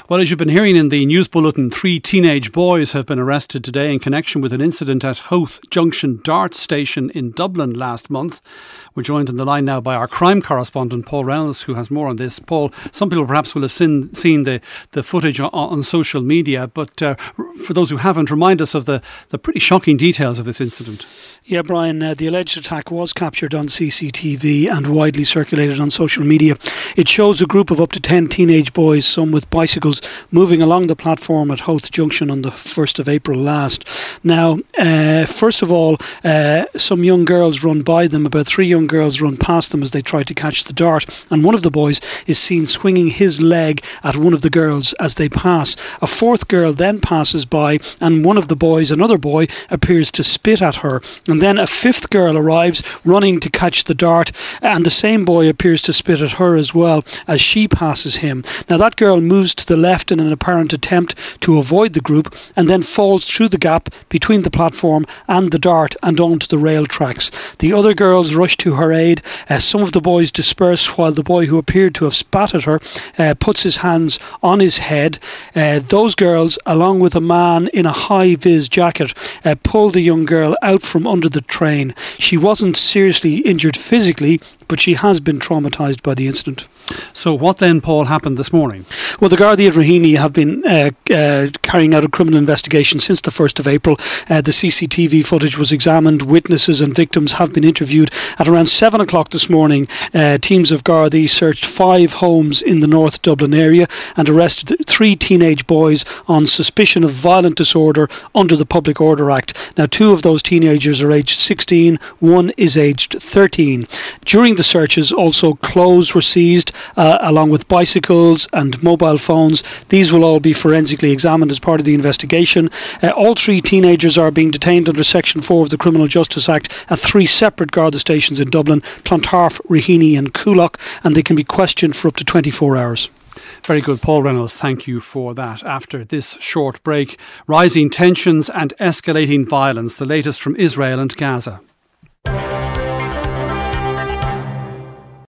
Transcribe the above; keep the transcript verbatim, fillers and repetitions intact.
Well, as you've been hearing in the news bulletin, three teenage boys have been arrested today in connection with an incident at Howth Junction Dart Station in Dublin last month. We're joined on the line now by our crime correspondent, Paul Reynolds, who has more on this. Paul, some people perhaps will have seen, seen the, the footage on, on social media, but uh, for those who haven't, remind us of the, the pretty shocking details of this incident. Yeah, Brian, uh, the alleged attack was captured on C C T V and widely circulated on social media. It shows a group of up to ten teenage boys, some with bicycles, moving along the platform at Howth Junction on the first of April last. Now, uh, first of all, uh, some young girls run by them. About three young girls run past them as they try to catch the dart, and one of the boys is seen swinging his leg at one of the girls as they pass. A fourth girl then passes by, and one of the boys, another boy, appears to spit at her. And then a fifth girl arrives running to catch the dart, and the same boy appears to spit at her as well as she passes him. Now that girl moves to the left in an apparent attempt to avoid the group, and then falls through the gap between the platform and the dart and onto the rail tracks. The other girls rush to her aid. Uh, some of the boys disperse, while the boy who appeared to have spat at her uh, puts his hands on his head. Uh, those girls, along with a man in a high-vis jacket, uh, pull the young girl out from under the train. She wasn't seriously injured physically, but she has been traumatised by the incident. So what then, Paul, happened this morning? Well, the Gardaí of Raheny have been uh, uh, carrying out a criminal investigation since the first of April. Uh, the C C T V footage was examined. Witnesses and victims have been interviewed. At around seven o'clock this morning, uh, teams of Gardaí searched five homes in the North Dublin area and arrested three teenage boys on suspicion of violent disorder under the Public Order Act. Now, two of those teenagers are aged sixteen, one is aged thirteen. During the searches, also clothes were seized, uh, along with bicycles and mobile phones. These will all be forensically examined as part of the investigation. Uh, all three teenagers are being detained under Section four of the Criminal Justice Act at three separate Garda stations in Dublin, Clontarf, Raheny and Coolock, and they can be questioned for up to twenty-four hours. Very good, Paul Reynolds, thank you for that. After this short break, rising tensions and escalating violence, the latest from Israel and Gaza.